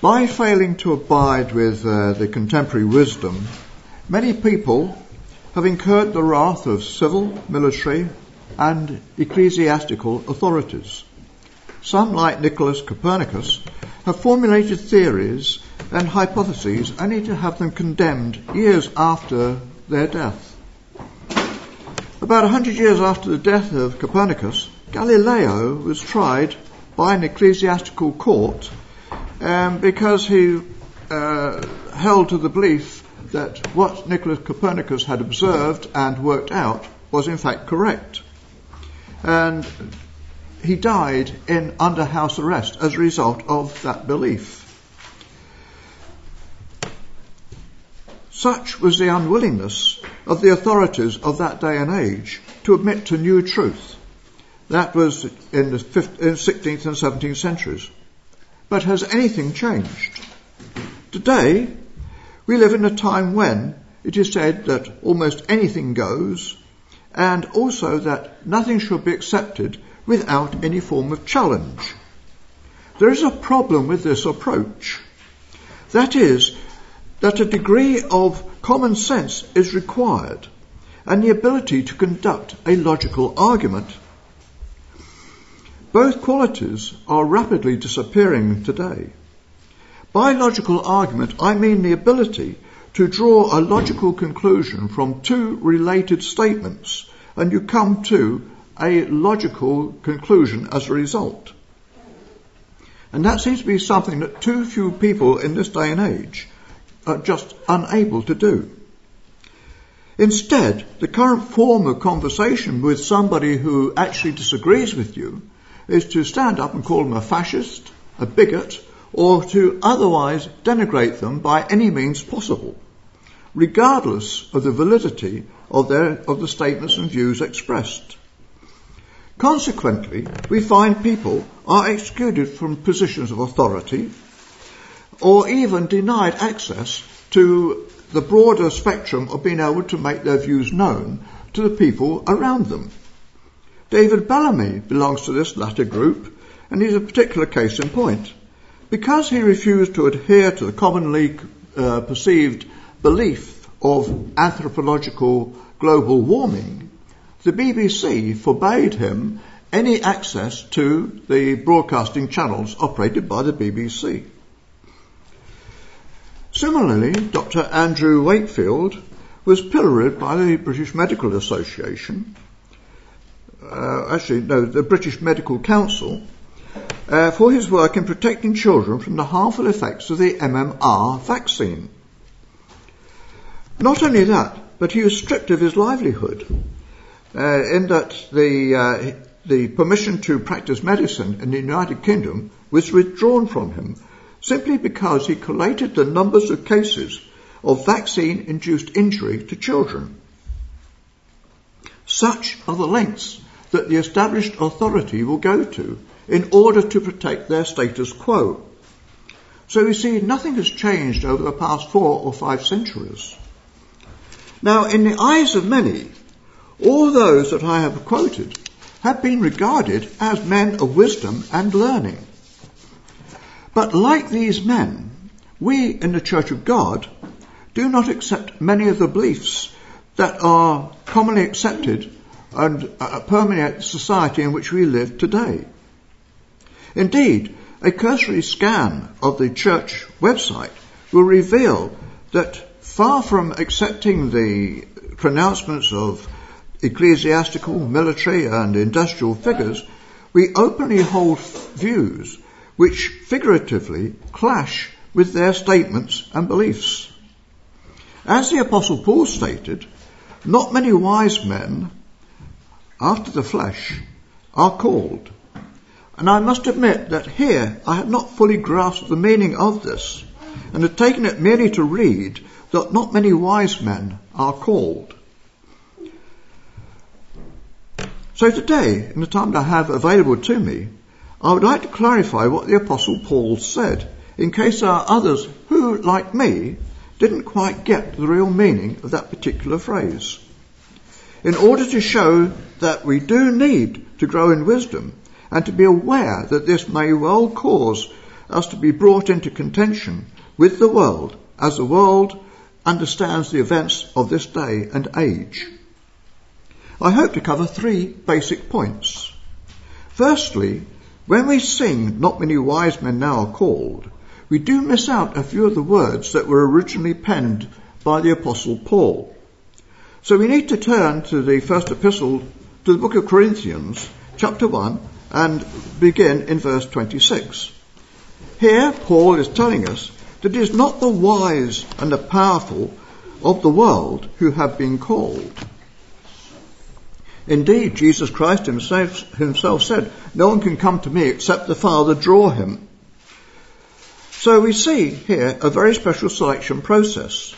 By failing to abide with the contemporary wisdom, many people have incurred the wrath of civil, military and ecclesiastical authorities. Some, like Nicholas Copernicus, have formulated theories and hypotheses only to have them condemned years after their death. About 100 years after the death of Copernicus, Galileo was tried by an ecclesiastical court because he held to the belief that what Nicholas Copernicus had observed and worked out was in fact correct. And he died under house arrest as a result of that belief. Such was the unwillingness of the authorities of that day and age to admit to new truth. That was in the 16th and 17th centuries. But has anything changed? Today, we live in a time when it is said that almost anything goes, and also that nothing should be accepted without any form of challenge. There is a problem with this approach. That is, that a degree of common sense is required, and the ability to conduct a logical argument. Both qualities are rapidly disappearing today. By logical argument, I mean the ability to draw a logical conclusion from two related statements, and you come to a logical conclusion as a result. And that seems to be something that too few people in this day and age are just unable to do. Instead, the current form of conversation with somebody who actually disagrees with you is to stand up and call them a fascist, a bigot, or to otherwise denigrate them by any means possible, regardless of the validity of the statements and views expressed. Consequently, we find people are excluded from positions of authority or even denied access to the broader spectrum of being able to make their views known to the people around them. David Bellamy belongs to this latter group, and he's a particular case in point. Because he refused to adhere to the commonly perceived belief of anthropological global warming, the BBC forbade him any access to the broadcasting channels operated by the BBC. Similarly, Dr. Andrew Wakefield was pilloried by the British Medical Association, the British Medical Council, for his work in protecting children from the harmful effects of the MMR vaccine. Not only that, but he was stripped of his livelihood, in that the permission to practice medicine in the United Kingdom was withdrawn from him simply because he collated the numbers of cases of vaccine-induced injury to children. Such are the lengths that the established authority will go to in order to protect their status quo. So you see, nothing has changed over the past 4 or 5 centuries. Now, in the eyes of many, all those that I have quoted have been regarded as men of wisdom and learning. But like these men, we in the Church of God do not accept many of the beliefs that are commonly accepted and permeate the society in which we live today. Indeed, a cursory scan of the church website will reveal that far from accepting the pronouncements of ecclesiastical, military and industrial figures, we openly hold views which figuratively clash with their statements and beliefs. As the Apostle Paul stated, not many wise men after the flesh are called. And I must admit that here I had not fully grasped the meaning of this, and had taken it merely to read that not many wise men are called. So today, in the time that I have available to me, I would like to clarify what the Apostle Paul said, in case there are others who, like me, didn't quite get the real meaning of that particular phrase. In order to show that we do need to grow in wisdom, and to be aware that this may well cause as to be brought into contention with the world as the world understands the events of this day and age. I hope to cover 3 basic points. Firstly, when we sing "Not many wise men now are called," we do miss out a few of the words that were originally penned by the Apostle Paul. So we need to turn to the first epistle to the book of Corinthians, chapter 1, and begin in verse 26. Here Paul is telling us that it is not the wise and the powerful of the world who have been called. Indeed, Jesus Christ himself said, "No one can come to me except the Father draw him." So we see here a very special selection process.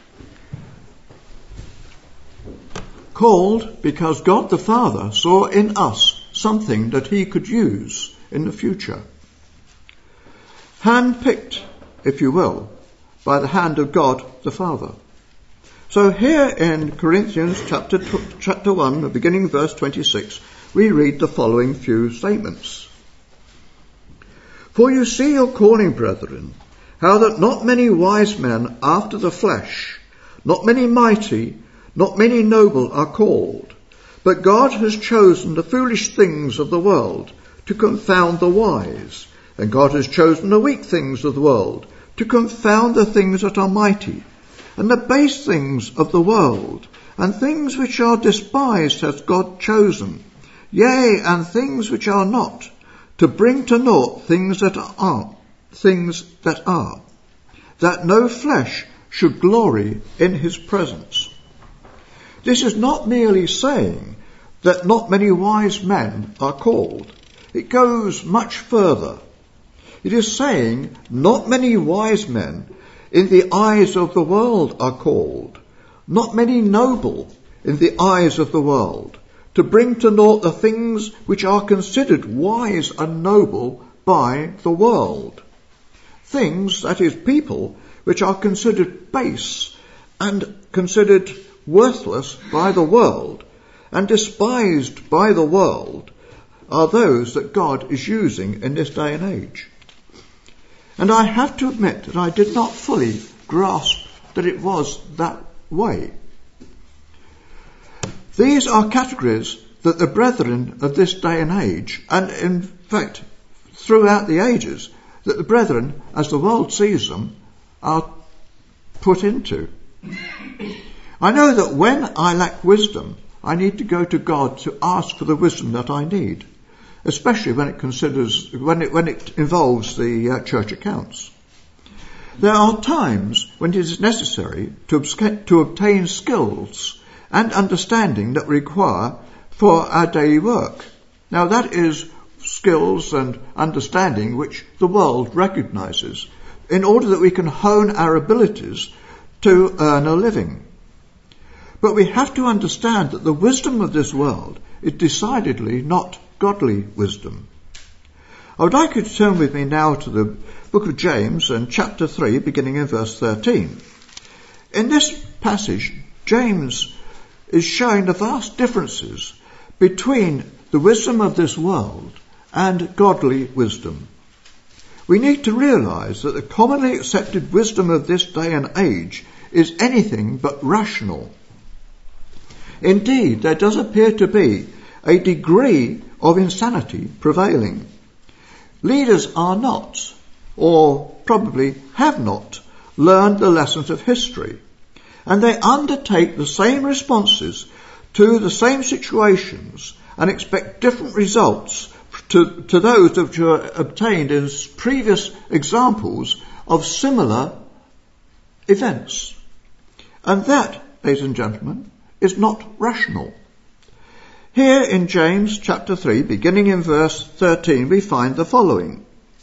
Called because God the Father saw in us something that he could use in the future. Hand-picked, if you will, by the hand of God the Father. So here in Corinthians chapter 1, beginning verse 26, we read the following few statements. "For you see your calling, brethren, how that not many wise men after the flesh, not many mighty, not many noble are called, but God has chosen the foolish things of the world to confound the wise, and God has chosen the weak things of the world to confound the things that are mighty, and the base things of the world, and things which are despised has God chosen, yea, and things which are not, to bring to naught things that are, that no flesh should glory in his presence." This is not merely saying that not many wise men are called. It goes much further. It is saying not many wise men in the eyes of the world are called, not many noble in the eyes of the world, to bring to naught the things which are considered wise and noble by the world. Things, that is, people, which are considered base and considered worthless by the world and despised by the world, are those that God is using in this day and age. And I have to admit that I did not fully grasp that it was that way. These are categories that the brethren of this day and age, and in fact throughout the ages, that the brethren, as the world sees them, are put into. I know that when I lack wisdom, I need to go to God to ask for the wisdom that I need, especially when it involves the church accounts. There are times when it is necessary to obtain skills and understanding that we require for our daily work. Now that is skills and understanding which the world recognizes in order that we can hone our abilities to earn a living. But we have to understand that the wisdom of this world is decidedly not godly wisdom. I would like you to turn with me now to the book of James and chapter 3, beginning in verse 13. In this passage, James is showing the vast differences between the wisdom of this world and godly wisdom. We need to realize that the commonly accepted wisdom of this day and age is anything but rational. Indeed, there does appear to be a degree of insanity prevailing. Leaders are not, or probably have not, learned the lessons of history, and they undertake the same responses to the same situations and expect different results to those which were obtained in previous examples of similar events. And that, ladies and gentlemen, is not rational. Here in James chapter 3, beginning in verse 13, we find the following.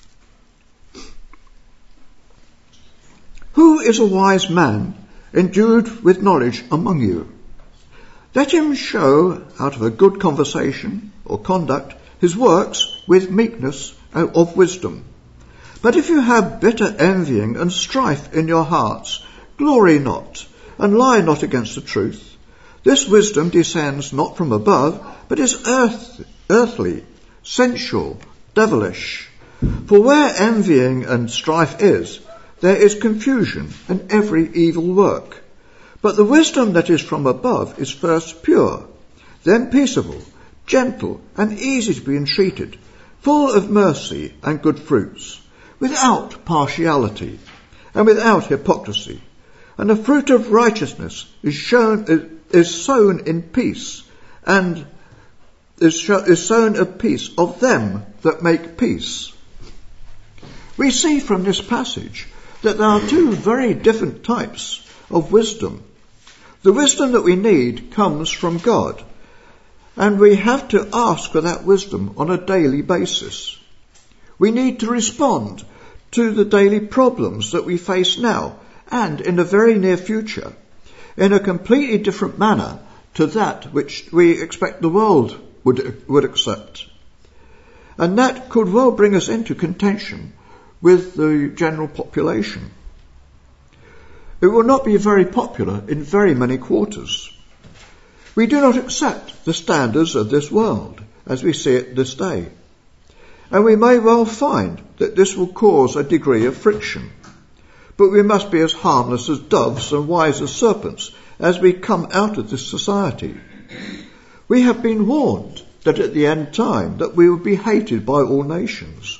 "Who is a wise man endued with knowledge among you? Let him show out of a good conversation or conduct his works with meekness of wisdom. But if you have bitter envying and strife in your hearts, glory not, and lie not against the truth. This wisdom descends not from above, but is earthly, sensual, devilish. For where envying and strife is, there is confusion and every evil work. But the wisdom that is from above is first pure, then peaceable, gentle, and easy to be entreated, full of mercy and good fruits, without partiality and without hypocrisy. And the fruit of righteousness is sown in peace, and is sown of peace of them that make peace. We see from this passage that there are two very different types of wisdom. The wisdom that we need comes from God, and we have to ask for that wisdom on a daily basis. We need to respond to the daily problems that we face now and in the very near future in a completely different manner to that which we expect the world would accept. And that could well bring us into contention with the general population. It will not be very popular in very many quarters. We do not accept the standards of this world as we see it this day. And we may well find that this will cause a degree of friction. But we must be as harmless as doves and wise as serpents as we come out of this society. We have been warned that at the end time that we will be hated by all nations.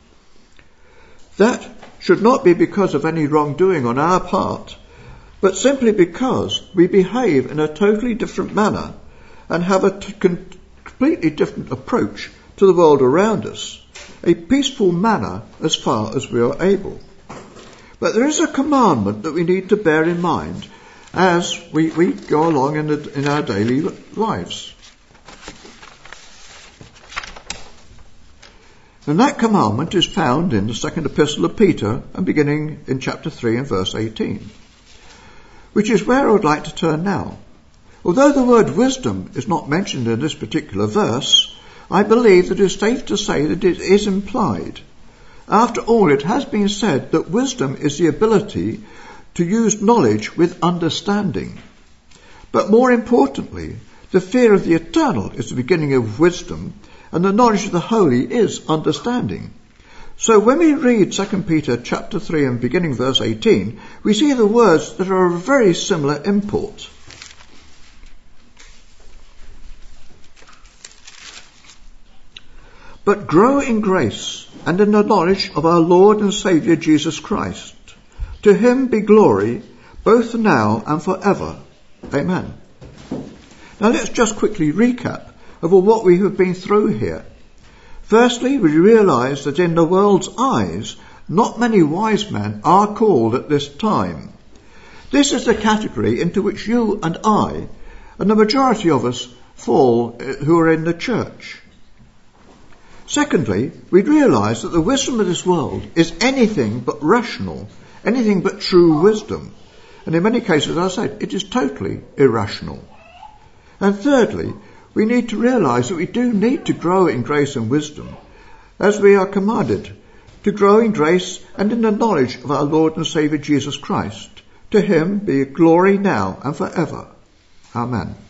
That should not be because of any wrongdoing on our part, but simply because we behave in a totally different manner and have a completely different approach to the world around us, a peaceful manner as far as we are able. But there is a commandment that we need to bear in mind as we go along in our daily lives. And that commandment is found in the second epistle of Peter and beginning in chapter 3 and verse 18, which is where I would like to turn now. Although the word wisdom is not mentioned in this particular verse, I believe that it is safe to say that it is implied. After all, it has been said that wisdom is the ability to use knowledge with understanding. But more importantly, the fear of the eternal is the beginning of wisdom, and the knowledge of the holy is understanding. So when we read 2 Peter chapter 3 and beginning verse 18, we see the words that are of very similar import. But grow in grace and in the knowledge of our Lord and Saviour Jesus Christ. To him be glory, both now and forever. Amen. Now let's just quickly recap over what we have been through here. Firstly, we realise that in the world's eyes, not many wise men are called at this time. This is the category into which you and I, and the majority of us, fall who are in the church. Secondly, we realise that the wisdom of this world is anything but rational, anything but true wisdom. And in many cases, as I said, it is totally irrational. And thirdly, we need to realise that we do need to grow in grace and wisdom, as we are commanded to grow in grace and in the knowledge of our Lord and Saviour Jesus Christ. To him be glory now and forever. Amen.